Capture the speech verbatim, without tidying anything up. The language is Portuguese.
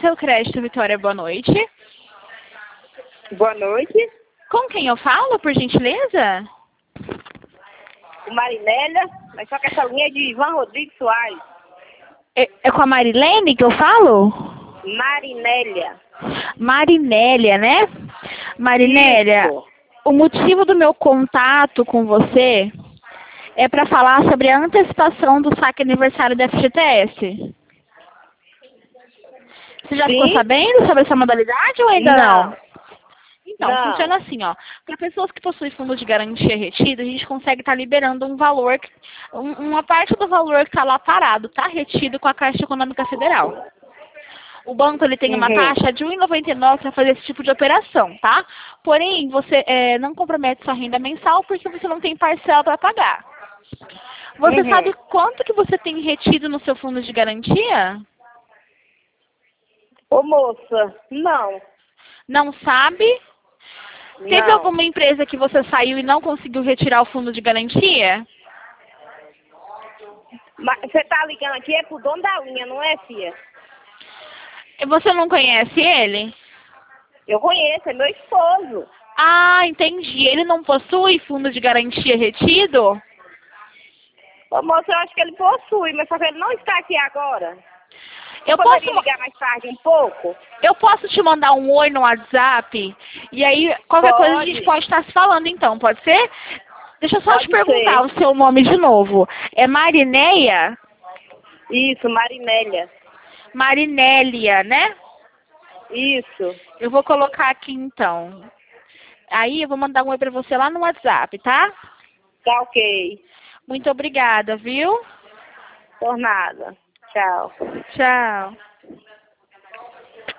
Seu Crédito Vitória, boa noite. Boa noite. Com quem eu falo, por gentileza? O Marinélia, mas só que essa linha é de Ivan Rodrigues Soares. É, é com a Marilene que eu falo? Marinélia. Marinélia, né? Marinélia, Isso. o motivo do meu contato com você é para falar sobre a antecipação do saque aniversário da F G T S. Você já Sim? ficou sabendo sobre essa modalidade ou ainda não? Não. Então, Não. funciona assim, ó. Para pessoas que possuem fundo de garantia retido, a gente consegue estar liberando um valor, que- um- uma parte do valor que está lá parado, está retido com a Caixa Econômica Federal. O banco ele tem uma Uhum. taxa de um real e noventa e nove centavos para fazer esse tipo de operação, tá? Porém, você é, não compromete sua renda mensal porque você não tem parcela para pagar. Você Uhum. sabe quanto que você tem retido no seu fundo de garantia? Ô, moça, não. Não sabe? Teve Não. alguma empresa que você saiu e não conseguiu retirar o fundo de garantia? Mas você tá ligando aqui é pro dono da linha, não é, filha? Você não conhece ele? Eu conheço, é meu esposo. Ah, entendi. Ele não possui fundo de garantia retido? Ô, moça, eu acho que ele possui, mas só que ele não está aqui agora. Eu Poderia posso, ligar mais tarde um pouco? eu posso te mandar um oi no WhatsApp? E aí, qualquer coisa a gente Pode. pode estar se falando então, pode ser? Deixa eu só te Pode perguntar ser. o seu nome de novo. É Marinéia? Isso, Marinélia. Marinélia, né? Isso. Eu vou colocar aqui então. Aí eu vou mandar um oi pra você lá no WhatsApp, tá? Tá ok. Muito obrigada, viu? Por nada. Tchau. Tchau.